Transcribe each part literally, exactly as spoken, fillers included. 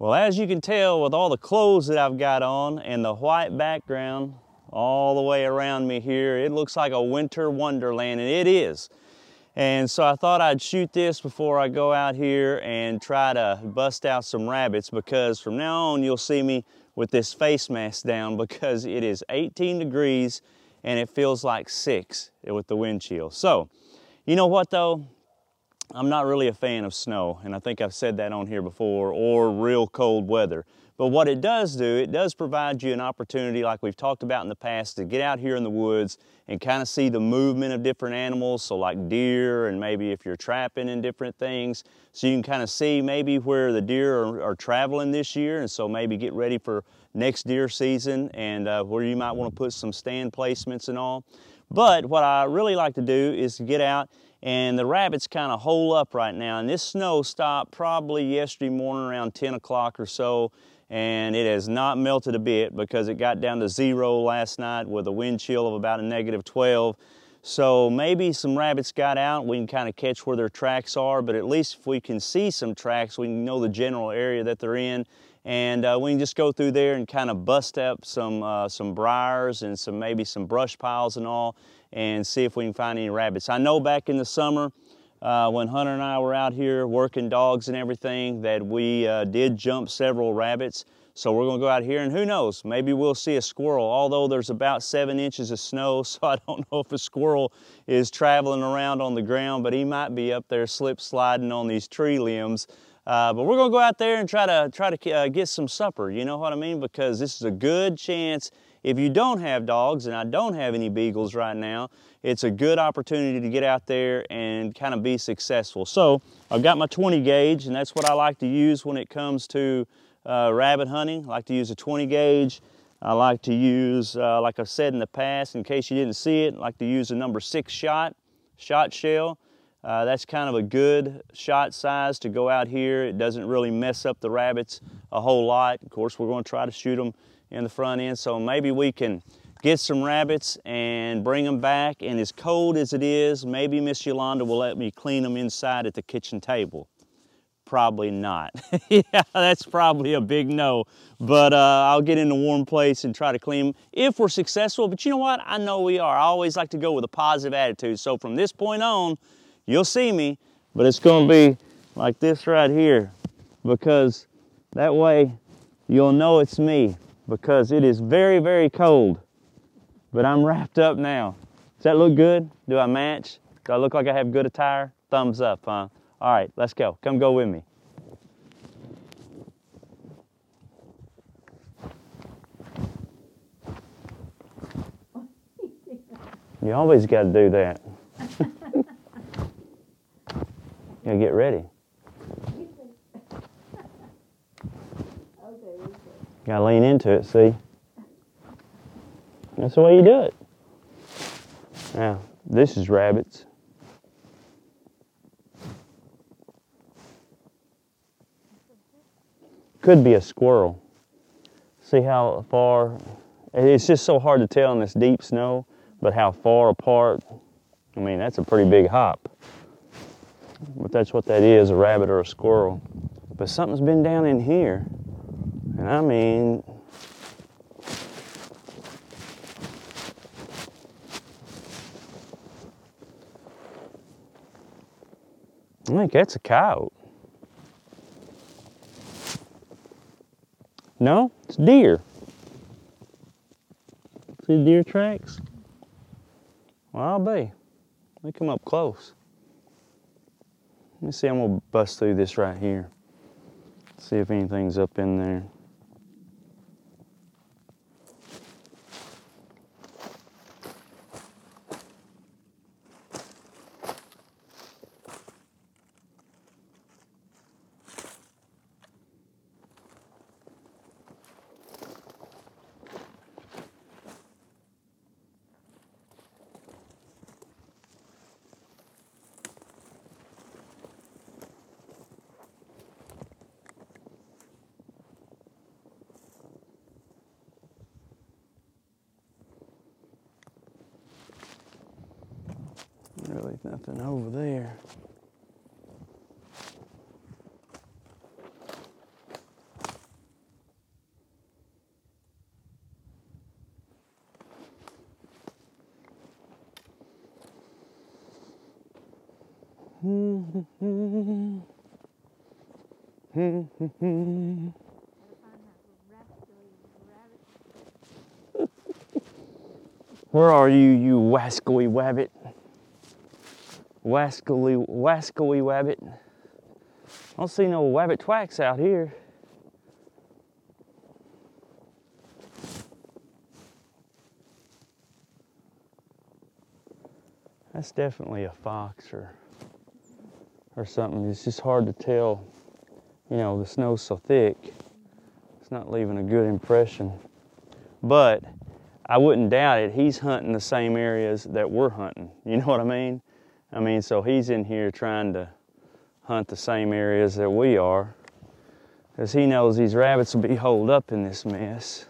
Well, as you can tell with all the clothes that I've got on and the white background all the way around me here, it looks like a winter wonderland, and it is. And so I thought I'd shoot this before I go out here and try to bust out some rabbits, because from now on you'll see me with this face mask down because it is eighteen degrees and it feels like six with the wind chill. So, you know what though? I'm not really a fan of snow, and I think I've said that on here before, or real cold weather. But what it does do, it does provide you an opportunity, like we've talked about in the past, to get out here in the woods and kind of see the movement of different animals, so like deer, and maybe if you're trapping in different things, so you can kind of see maybe where the deer are, are traveling this year, and so maybe get ready for next deer season, and uh, where you might want to put some stand placements and all. But what I really like to do is to get out, and the rabbits kind of hole up right now, and this snow stopped probably yesterday morning around ten o'clock or so, and it has not melted a bit because it got down to zero last night with a wind chill of about a negative twelve. So maybe some rabbits got out, we can kind of catch where their tracks are, but at least if we can see some tracks, we can know the general area that they're in, and uh, we can just go through there and kind of bust up some, uh, some briars and some maybe some brush piles and all, and see if we can find any rabbits. I know back in the summer, uh, when Hunter and I were out here working dogs and everything, that we uh, did jump several rabbits. So we're gonna go out here, and who knows, maybe we'll see a squirrel, although there's about seven inches of snow, so I don't know if a squirrel is traveling around on the ground, but he might be up there slip sliding on these tree limbs. Uh, but we're gonna go out there and try to, try to uh, get some supper, you know what I mean? Because this is a good chance. If you don't have dogs, and I don't have any beagles right now, it's a good opportunity to get out there and kind of be successful. So I've got my twenty gauge, and that's what I like to use when it comes to uh, rabbit hunting. I like to use a twenty gauge. I like to use, uh, like I've said in the past, in case you didn't see it, I like to use a number six shot, shot shell. Uh, that's kind of a good shot size to go out here. It doesn't really mess up the rabbits a whole lot. Of course, we're going to try to shoot them in the front end, so maybe we can get some rabbits and bring them back, and as cold as it is, maybe Miss Yolanda will let me clean them inside at the kitchen table. Probably not. Yeah, that's probably a big no, but uh, I'll get in a warm place and try to clean them if we're successful. But you know what? I know we are. I always like to go with a positive attitude, so from this point on, you'll see me, but it's going to be like this right here, because that way you'll know it's me, because it is very, very cold. But I'm wrapped up now. Does that look good? Do I match? Do I look like I have good attire? Thumbs up, huh? All right, let's go. Come go with me. You always got to do that. You gotta get ready. Gotta lean into it, see? That's the way you do it. Now, this is rabbits. Could be a squirrel. See how far, it's just so hard to tell in this deep snow, but how far apart. I mean, that's a pretty big hop. But that's what that is, a rabbit or a squirrel. But something's been down in here. And I mean, I think that's a coyote. No, it's deer. See the deer tracks? Well, I'll be. Let me come up close. Let me see, I'm gonna bust through this right here. See if anything's up in there. Really nothing over there. Where are you, you wascally wabbit? Wascally, wascally wabbit. I don't see no wabbit twacks out here. That's definitely a fox or or something. It's just hard to tell. You know, the snow's so thick. It's not leaving a good impression. But I wouldn't doubt it. He's hunting the same areas that we're hunting. You know what I mean? I mean, so he's in here trying to hunt the same areas that we are, because he knows these rabbits will be holed up in this mess.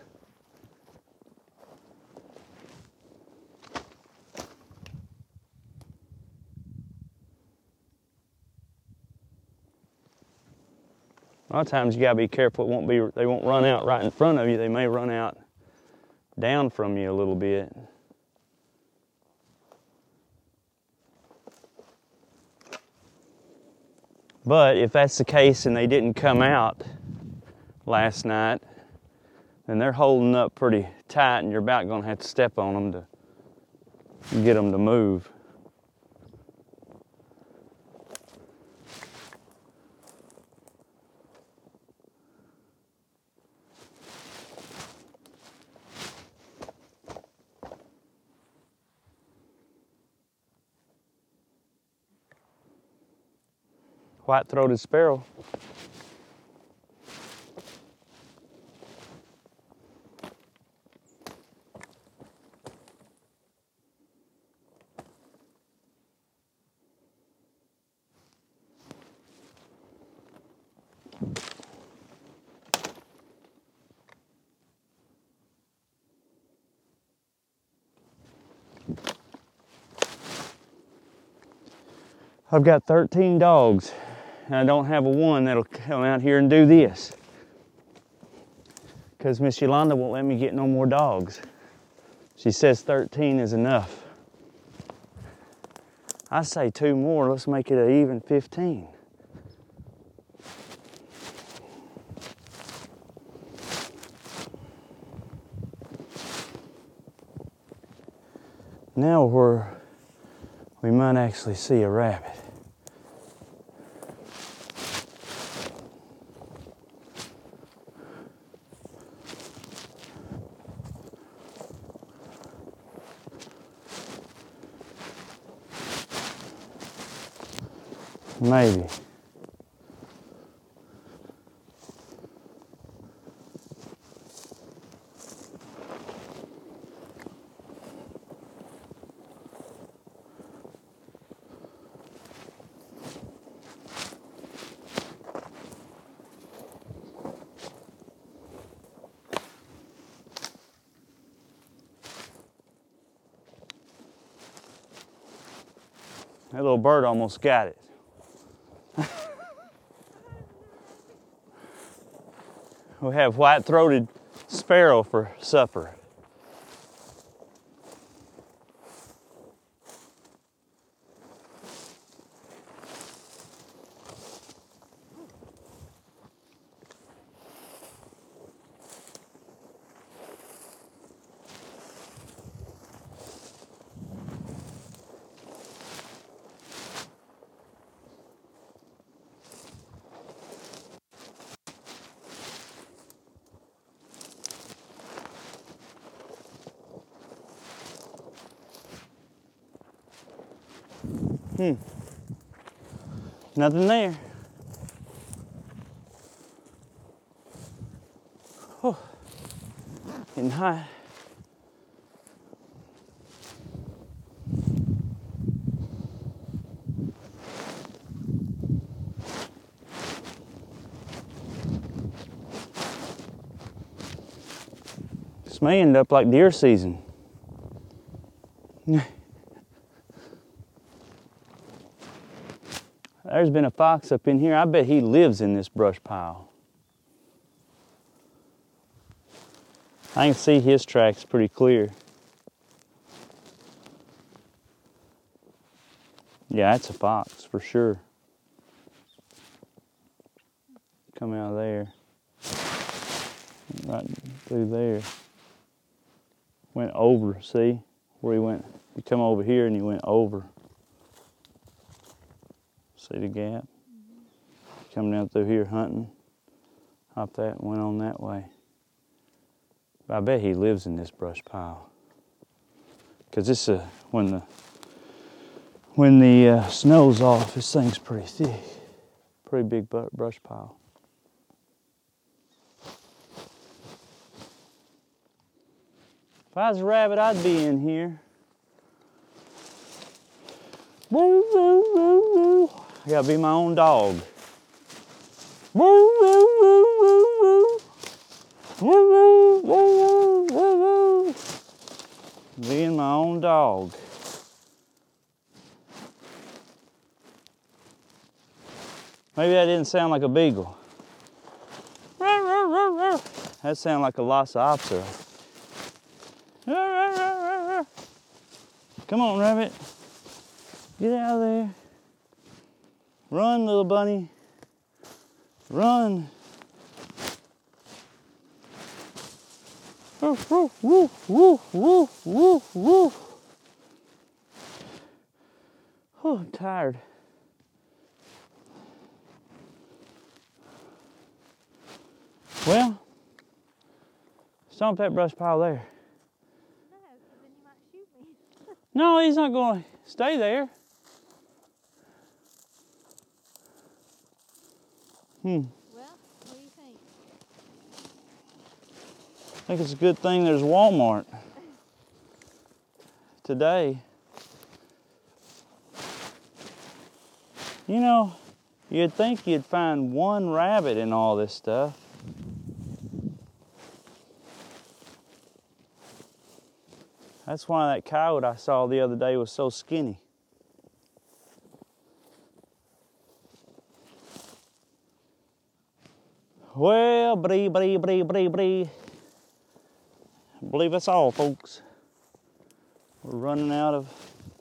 A lot of times you gotta be careful. It won't be, they won't run out right in front of you. They may run out down from you a little bit. But if that's the case and they didn't come out last night, then they're holding up pretty tight and you're about gonna have to step on them to get them to move. White-throated sparrow. I've got thirteen dogs. And I don't have a one that'll come out here and do this, because Miss Yolanda won't let me get no more dogs. She says thirteen is enough. I say two more, let's make it an even fifteen. Now we're, we might actually see a rabbit. Maybe. That little bird almost got it. We have white-throated sparrow for supper. Hmm. Nothing there. Oh, getting hot. This may end up like deer season. There's been a fox up in here. I bet he lives in this brush pile. I can see his tracks pretty clear. Yeah, that's a fox for sure. Come out of there. Right through there. Went over, see? Where he went. You come over here and you went over. See the gap? Come down through here hunting. Hopped that and went on that way. But I bet he lives in this brush pile. Because this, uh, when the when the uh, snow's off, this thing's pretty thick. Pretty big brush pile. If I was a rabbit, I'd be in here. Woo, woo, woo, woo. I gotta be my own dog. Woo, woo, woo, woo, woo. Woo, woo, woo, woo, woo. Being my own dog. Maybe that didn't sound like a beagle. That sounded like a Lhasa Apso. Come on, rabbit. Get out of there. Run, little bunny. Run. Woo, woo, woo, woo, woo, woo, woo. Oh, I'm tired. Well, stomp that brush pile there. No, because then you might shoot me. No, he's not going to stay there. Hmm. Well, what do you think? I think it's a good thing there's Walmart today. You know, you'd think you'd find one rabbit in all this stuff. That's why that coyote I saw the other day was so skinny. Well, bree, bree, bree, bree, bree. I believe that's all, folks. We're running out of,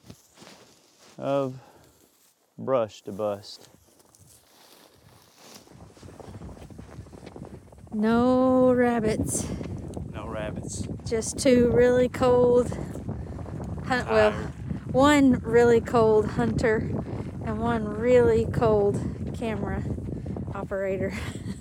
of brush to bust. No rabbits. No rabbits. Just two really cold hunt. Well, one really cold hunter and one really cold camera operator.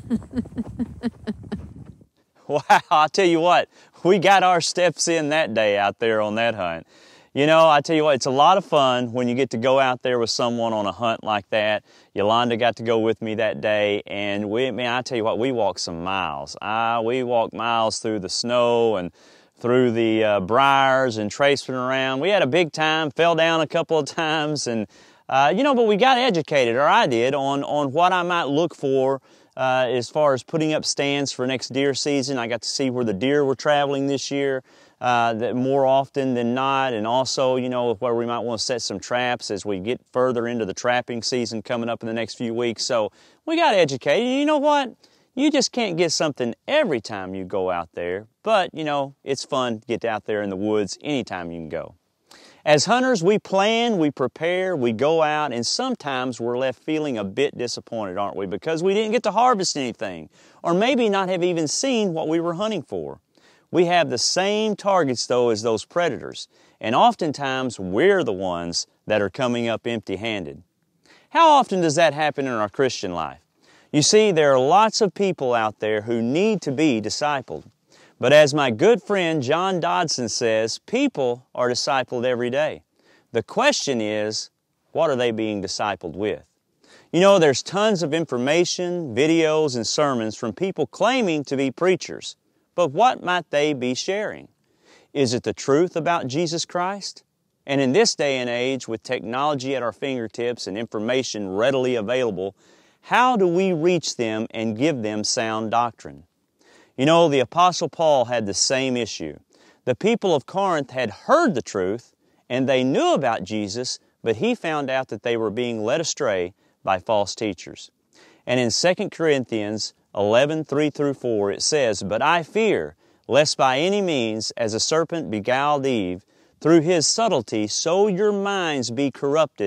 Wow, I'll tell you what, we got our steps in that day out there on that hunt. You know, I tell you what, it's a lot of fun when you get to go out there with someone on a hunt like that. Yolanda got to go with me that day, and we, man, I tell you what, we walked some miles. Uh, we walked miles through the snow and through the uh, briars and tracing around. We had a big time, fell down a couple of times, and uh, you know, but we got educated, or I did, on, on what I might look for uh, as far as putting up stands for next deer season. I got to see where the deer were traveling this year. Uh, that more often than not, and also, you know, where we might want to set some traps as we get further into the trapping season coming up in the next few weeks. So we got educated. You know what? You just can't get something every time you go out there, but, you know, it's fun to get out there in the woods anytime you can go. As hunters, we plan, we prepare, we go out, and sometimes we're left feeling a bit disappointed, aren't we? Because we didn't get to harvest anything, or maybe not have even seen what we were hunting for. We have the same targets, though, as those predators, and oftentimes we're the ones that are coming up empty-handed. How often does that happen in our Christian life? You see, there are lots of people out there who need to be discipled. But as my good friend John Dodson says, people are discipled every day. The question is, what are they being discipled with? You know, there's tons of information, videos, and sermons from people claiming to be preachers. But what might they be sharing? Is it the truth about Jesus Christ? And in this day and age, with technology at our fingertips and information readily available, how do we reach them and give them sound doctrine? You know, the Apostle Paul had the same issue. The people of Corinth had heard the truth, and they knew about Jesus, but he found out that they were being led astray by false teachers. And in Second Corinthians eleven, three through four, it says, "But I fear, lest by any means, as a serpent beguiled Eve, through his subtlety, so your minds be corrupted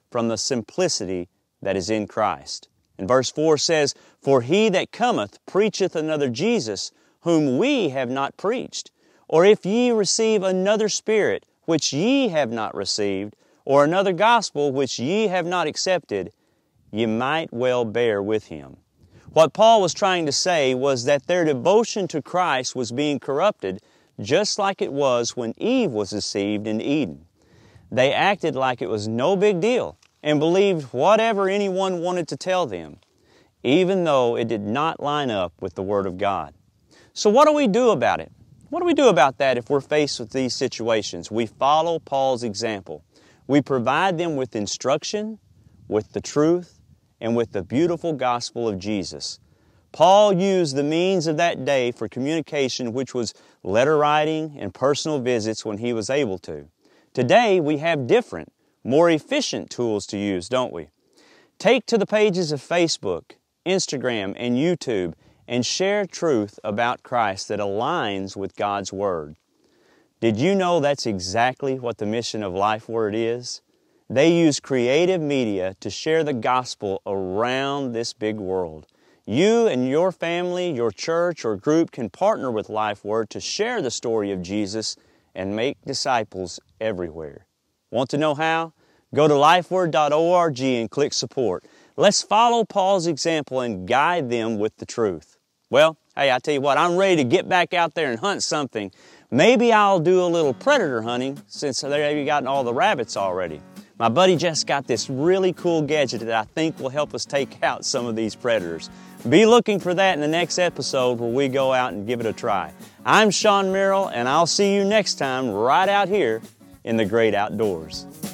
from the simplicity that is in Christ. And verse four says, "For he that cometh preacheth another Jesus, whom we have not preached. Or if ye receive another Spirit, which ye have not received, or another gospel which ye have not accepted, ye might well bear with him." What Paul was trying to say was that their devotion to Christ was being corrupted, just like it was when Eve was deceived in Eden. They acted like it was no big deal and believed whatever anyone wanted to tell them, even though it did not line up with the Word of God. So what do we do about it? What do we do about that if we're faced with these situations? We follow Paul's example. We provide them with instruction, with the truth, and with the beautiful gospel of Jesus. Paul used the means of that day for communication, which was letter writing and personal visits when he was able to. Today, we have different, more efficient tools to use, don't we? Take to the pages of Facebook, Instagram, and YouTube and share truth about Christ that aligns with God's Word. Did you know that's exactly what the mission of LifeWord is? They use creative media to share the gospel around this big world. You and your family, your church, or group can partner with LifeWord to share the story of Jesus and make disciples everywhere. Want to know how? Go to lifeword dot org and click support. Let's follow Paul's example and guide them with the truth. Well, hey, I tell you what, I'm ready to get back out there and hunt something. Maybe I'll do a little predator hunting since they've gotten all the rabbits already. My buddy just got this really cool gadget that I think will help us take out some of these predators. Be looking for that in the next episode where we go out and give it a try. I'm Sean Merrill, and I'll see you next time right out here in the great outdoors.